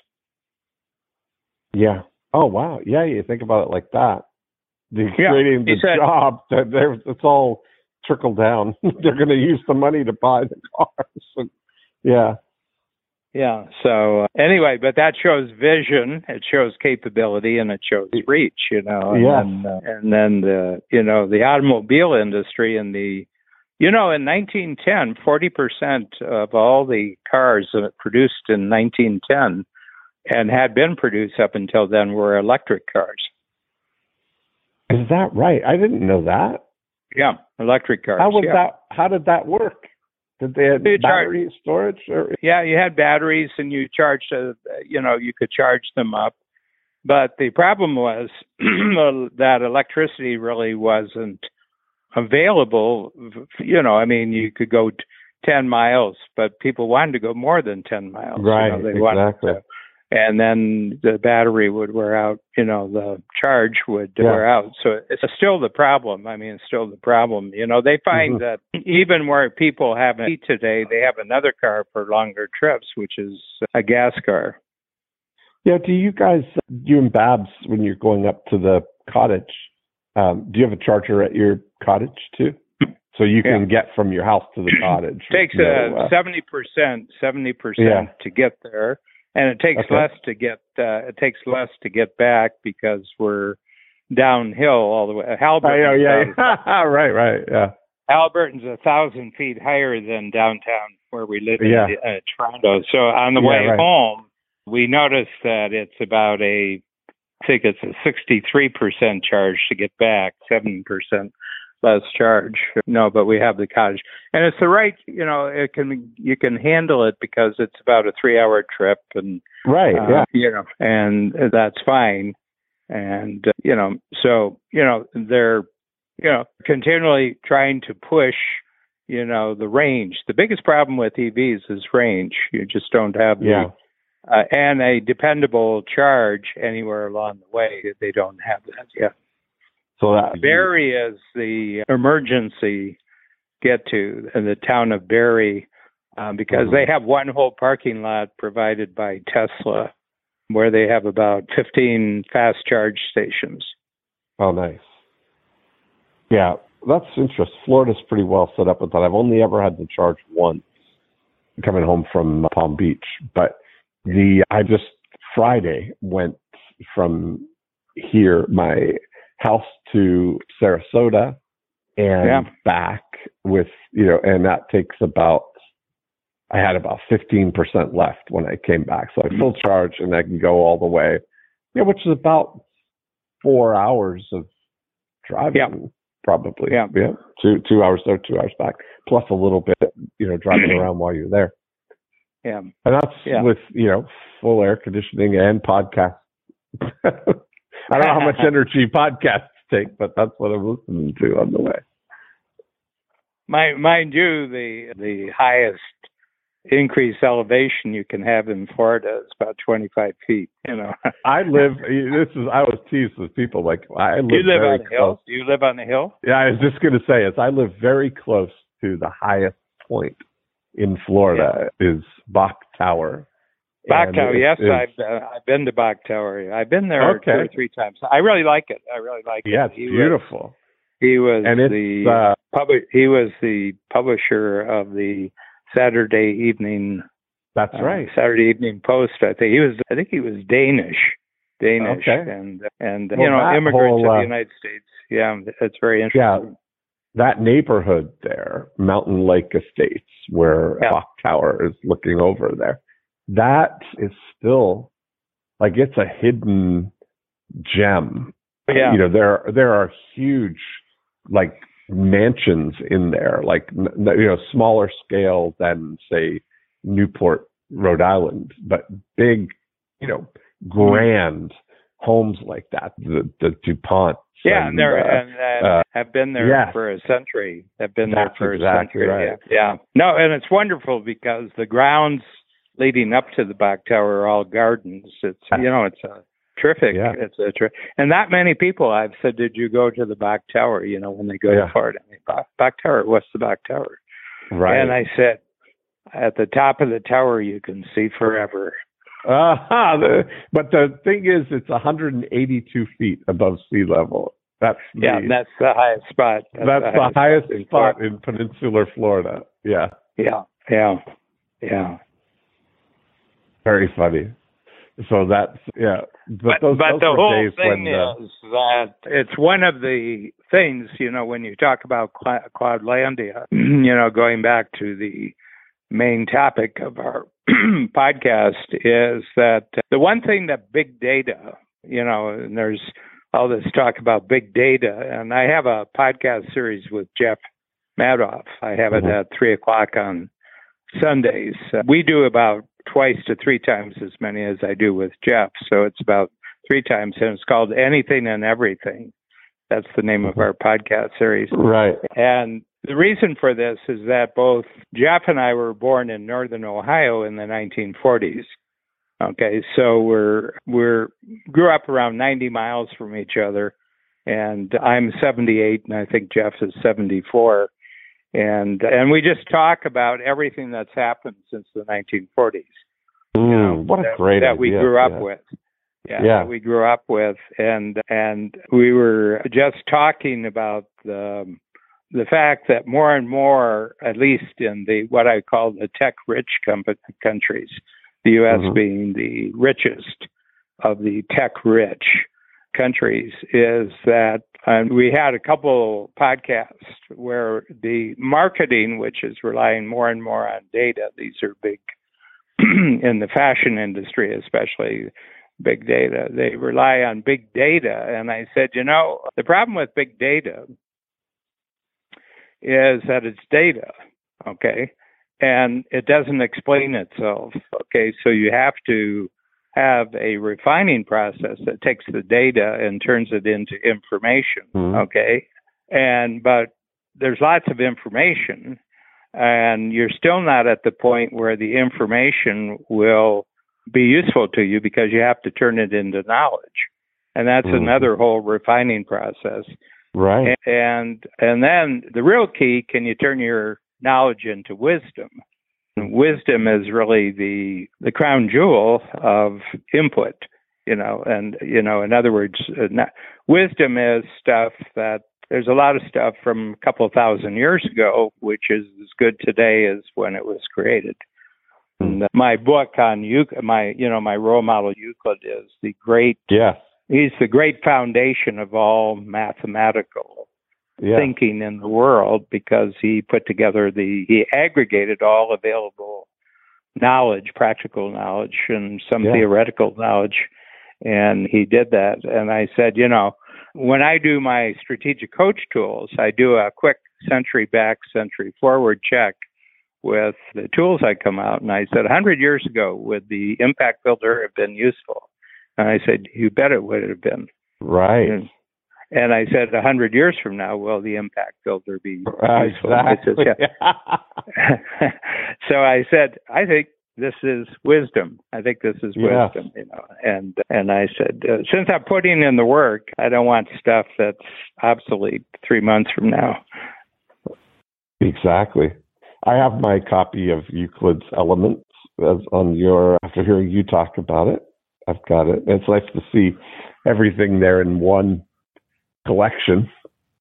Yeah. Oh, wow. Yeah, you think about it like that. The yeah. creating the said, job, it's all trickled down. They're going to use the money to buy the cars. And, yeah. Yeah. So uh, anyway, but that shows vision, it shows capability, and it shows reach, you know. And, yeah. then, uh, and then, the, you know, the automobile industry and the You know, in nineteen ten, forty percent of all the cars produced in nineteen ten and had been produced up until then were electric cars. Is that right? I didn't know that. Yeah, electric cars. How was yeah. that? How did that work? Did they have battery char- storage? Or? Yeah, you had batteries, and you charged. Uh, you know, you could charge them up. But the problem was that electricity really wasn't available. You know, I mean, you could go t- ten miles, but people wanted to go more than ten miles. Right, you know, they exactly. Wanted to, and then the battery would wear out, you know, the charge would Yeah. wear out. So it's still the problem. I mean, it's still the problem. You know, they find Mhm. that even where people have a today, they have another car for longer trips, which is a gas car. Yeah. Do you guys, you and Babs, when you're going up to the cottage, um, do you have a charger at your cottage too? So you can Yeah. get from your house to the cottage. Takes no, uh, uh, seventy percent, seventy percent Yeah. to get there, and it takes Okay. less to get. Uh, it takes less to get back because we're downhill all the way. I know, Halliburton, yeah, uh, yeah. right, right, yeah. Halliburton's a thousand feet higher than downtown where we live in Yeah. uh, Toronto. So on the Yeah, way right. home, we noticed that it's about a, I think it's a sixty-three percent charge to get back, seven percent less charge. No, but we have the cottage, and it's the right. You know, it can you can handle it because it's about a three-hour trip, and Right, uh, yeah. you know, and that's fine. And uh, you know, so you know, they're you know continually trying to push. You know, the range. The biggest problem with E Vs is range. You just don't have the Yeah. uh, and a dependable charge anywhere along the way. They don't have that yet. So that Barrie is the emergency get to in the town of Barrie um, because Mhm. they have one whole parking lot provided by Tesla where they have about fifteen fast charge stations. Oh, nice. Yeah, that's interesting. Florida's pretty well set up with that. I've only ever had to charge once coming home from Palm Beach, but the I just Friday went from here, my house to Sarasota and Yeah. back with, you know, and that takes about, I had about fifteen percent left when I came back. So I full charge and I can go all the way, yeah, which is about four hours of driving, Yeah. probably. Yeah. yeah. Two, two hours there, two hours back, plus a little bit, you know, driving around while you're there. Yeah. And that's Yeah. with, you know, full air conditioning and podcast. I don't know how much energy podcasts take, but that's what I'm listening to on the way. Mind, mind you, the the highest increased elevation you can have in Florida is about twenty-five feet. You know, I live. This is. I was teased with people like I live. you live very on a hill. close. Do you live on a hill? Yeah, I was just going to say is I live very close to the highest point in Florida is Bach Tower. Bach And Tower, it yes, is- I've uh, I've been to Bach Tower. I've been there Okay. two or three times. I really like it. I really like Yeah, it. it's He beautiful. Was, he was And it's the uh, public. He was the publisher of the Saturday Evening. that's uh, right. Saturday Evening Post. I think he was. I think he was Danish. Danish, Okay. and and Well, you know that immigrants whole, to uh, the United States. Yeah, it's very Yeah. interesting. That neighborhood there, Mountain Lake Estates, where Yeah. Bach Tower is looking over there, that is still like it's a hidden gem. Yeah. You know, there there are huge like mansions in there, like n- you know, smaller scale than say Newport, Rhode Island, but big, you know, grand homes like that. The the DuPont. Yeah, and they're uh, and uh, uh, have been there yes. for a century. Have been there That's for exactly a century. right. Yeah. yeah. No, and it's wonderful because the grounds leading up to the Bach Tower are all gardens. It's you know, it's a terrific. Yeah. It's a ter- and not many people I've said, did you go to the Bach Tower? You know, when they go Yeah. to Florida, I mean, Bach, Bach Tower. What's the Bach Tower? right. And I said, at the top of the tower, you can see forever. Uh, the, but the thing is, it's one hundred eighty-two feet above sea level. That's the, Yeah, that's the highest spot. that's, the, highest in spot Florida. in peninsular Florida. Yeah, Yeah, yeah, yeah. very funny. So that's yeah. But, But, those, but those the were whole days thing when, uh, is that it's one of the things, you know, when you talk about Cl- Cloudlandia, you know, going back to the main topic of our podcast is that the one thing that big data, you know, and there's all this talk about big data, and I have a podcast series with Jeff Madoff. I have it Mhm. at three o'clock on Sundays. Uh, we do about twice to three times as many as I do with Jeff, so it's about three times, and it's called Anything and Everything. That's the name of our podcast series. right. And the reason for this is that both Jeff and I were born in northern Ohio in the nineteen forties. Okay, so we're we're grew up around ninety miles from each other, and I'm seventy-eight, and I think Jeff is seventy-four, and and we just talk about everything that's happened since the nineteen forties. Mm, you know, what a that, great that idea. we grew up yeah. with. Yeah, yeah. that we grew up with, and and we were just talking about the the fact that more and more, at least in the what I call the tech-rich com- countries, the U S mm-hmm. being the richest of the tech-rich countries, is that um, we had a couple podcasts where the marketing, which is relying more and more on data, these are big in the fashion industry, especially. Big data. They rely on big data. And I said, you know, the problem with big data is that it's data, okay? And it doesn't explain itself, okay? So you have to have a refining process that takes the data and turns it into information, mm-hmm. okay? And, but there's lots of information, and you're still not at the point where the information will be useful to you because you have to turn it into knowledge. And that's mm-hmm. another whole refining process. Right. And and then the real key, can you turn your knowledge into wisdom? And wisdom is really the the crown jewel of input, you know, and, you know, in other words, uh, not, wisdom is stuff that there's a lot of stuff from a couple of thousand years ago, which is as good today as when it was created. And my book on Euclid, my you know my role model Euclid is the great. Yes. He's the great foundation of all mathematical yeah. thinking in the world because he put together the he aggregated all available knowledge, practical knowledge, and some yeah. theoretical knowledge, and he did that. And I said, you know, when I do my strategic coach tools, I do a quick century back, century forward check with the tools I come out. And I said, one hundred years ago, would the impact builder have been useful? And I said, you bet it would have been. Right. And, and I said, one hundred years from now, will the impact builder be uh, useful? Exactly. I said, yeah. So I said, I think this is wisdom. I think this is yes. wisdom, you know. And and I said, uh, since I'm putting in the work, I don't want stuff that's obsolete three months from now. Exactly. I have my copy of Euclid's Elements as on your, after hearing you talk about it. I've got it. It's nice to see everything there in one collection.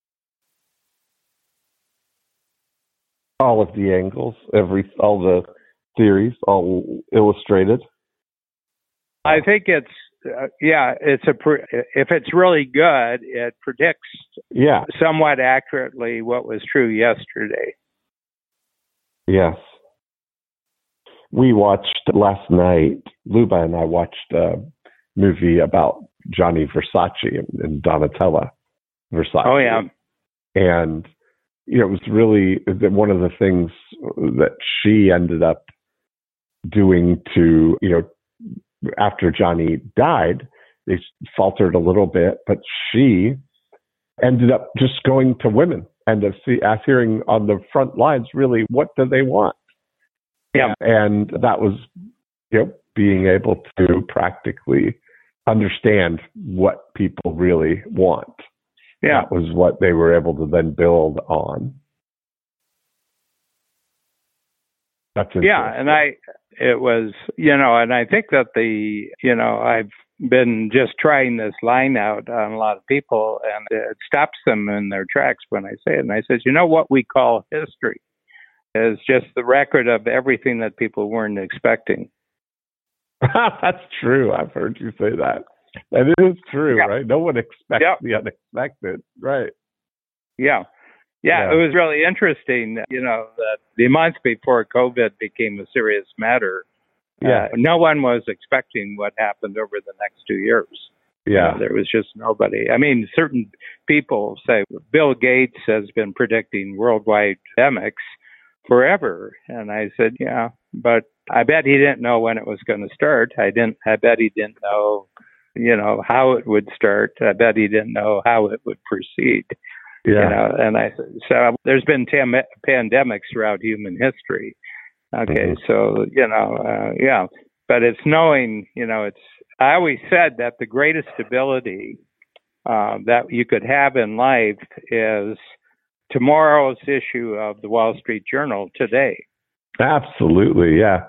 All of the angles, every, all the theories, all illustrated. I think it's, uh, yeah, it's a, pre- if it's really good, it predicts yeah. somewhat accurately what was true yesterday. Yes. We watched last night, Luba and I watched a movie about Gianni Versace and, and Donatella Versace. Oh, yeah. And, you know, it was really one of the things that she ended up doing to, you know, after Johnny died, they faltered a little bit, but she ended up just going to women and to see, as hearing on the front lines, really, what do they want? Yeah. And that was, you know, being able to practically understand what people really want. Yeah. That was what they were able to then build on. That's yeah. And I, it was, you know, and I think that the, you know, I've been just trying this line out on a lot of people, and it stops them in their tracks when I say it. And I says, you know, what we call history is just the record of everything that people weren't expecting. That's true. I've heard you say that. And it is true, yeah. right? No one expects yeah. the unexpected, right? Yeah. yeah. Yeah, it was really interesting, you know, that the months before COVID became a serious matter, yeah. uh, no one was expecting what happened over the next two years. Yeah. You know, there was just nobody. I mean, certain people say Bill Gates has been predicting worldwide epidemics forever. And I said, yeah, but I bet he didn't know when it was going to start. I didn't, I bet he didn't know, you know, how it would start. I bet he didn't know how it would proceed. Yeah. You know, and I, so there's been tam- pandemics throughout human history. Okay. Mm-hmm. So, you know, uh, yeah. but it's knowing, you know, it's, I always said that the greatest ability uh, that you could have in life is tomorrow's issue of the Wall Street Journal today. Absolutely, yeah.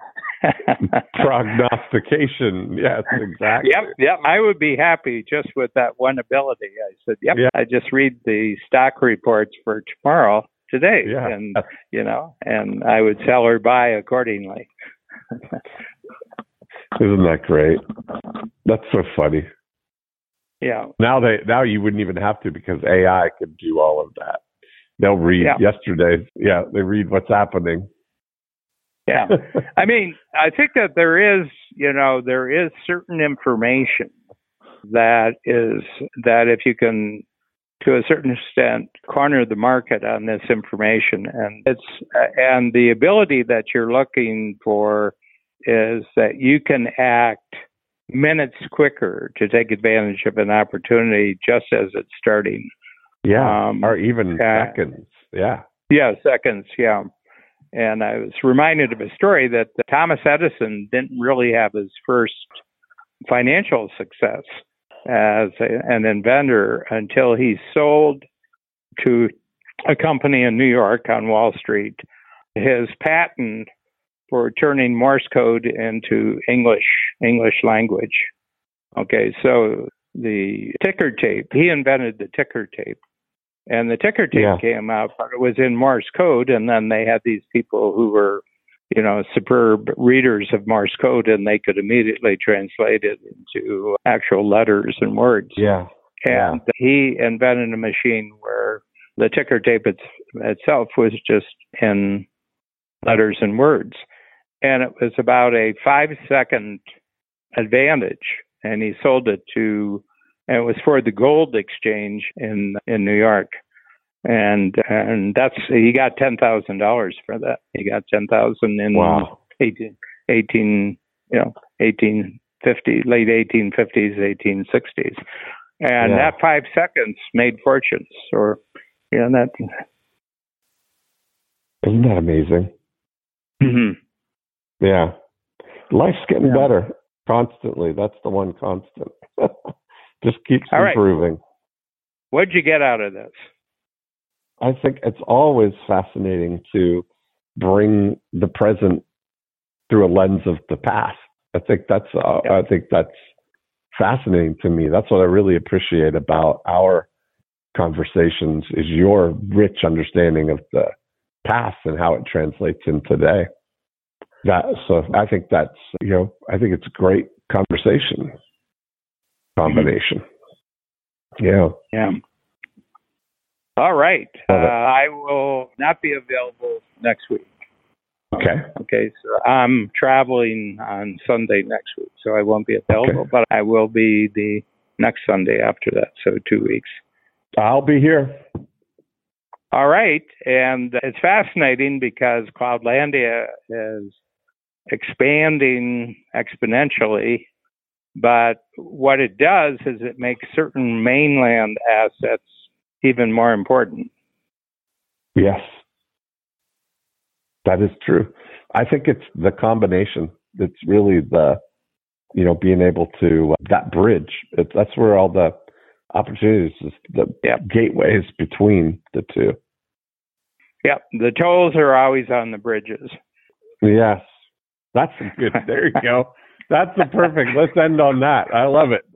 Prognostication, yes, exactly. Yep, yep. I would be happy just with that one ability. I said, yep, yeah. I just read the stock reports for tomorrow today, yeah. and you know, and I would sell or buy accordingly. Isn't that great? That's so funny. Yeah. Now they now you wouldn't even have to, because A I could do all of that. They'll read yeah. yesterday's. Yeah, they read what's happening. Yeah. I mean, I think that there is, you know, there is certain information that is, that if you can, to a certain extent, corner the market on this information, and it's, and the ability that you're looking for is that you can act minutes quicker to take advantage of an opportunity just as it's starting. Yeah. Um, or even uh, seconds. Yeah. Yeah. Seconds. Yeah. And I was reminded of a story that Thomas Edison didn't really have his first financial success as a, an inventor until he sold to a company in New York on Wall Street his patent for turning Morse code into English, English language. Okay, so the ticker tape, he invented the ticker tape. And the ticker tape yeah. came out, but it was in Morse code, and then they had these people who were, you know, superb readers of Morse code, and they could immediately translate it into actual letters and words. Yeah. And yeah. he invented a machine where the ticker tape it's, itself was just in letters and words. And it was about a five-second advantage, and he sold it to, and it was for the gold exchange in in New York, and and that's he got ten thousand dollars for that. He got ten thousand in wow. eighteen, eighteen, you know, eighteen fifty, late eighteen fifties, eighteen sixties, and yeah. that five seconds made fortunes. Or, you know, that isn't that amazing? Mm-hmm. Yeah, life's getting yeah. better constantly. That's the one constant. Just keeps All improving. Right. What'd you get out of this? I think it's always fascinating to bring the present through a lens of the past. I think that's uh, yeah. I think that's fascinating to me. That's what I really appreciate about our conversations is your rich understanding of the past and how it translates in today. That so I think that's you know I think it's a great conversation. Combination. Yeah. Yeah. All right. Uh, I will not be available next week. Okay. Okay. So I'm traveling on Sunday next week, so I won't be available, okay. but I will be the next Sunday after that. So two weeks. I'll be here. All right. And it's fascinating because Cloudlandia is expanding exponentially. But what it does is it makes certain mainland assets even more important. Yes, that is true. I think it's the combination. It's really the, you know, being able to, uh, that bridge. It, that's where all the opportunities, the yep. gateways between the two. Yep. The tolls are always on the bridges. Yes. That's good. There you go. That's the perfect. Let's end on that. I love it.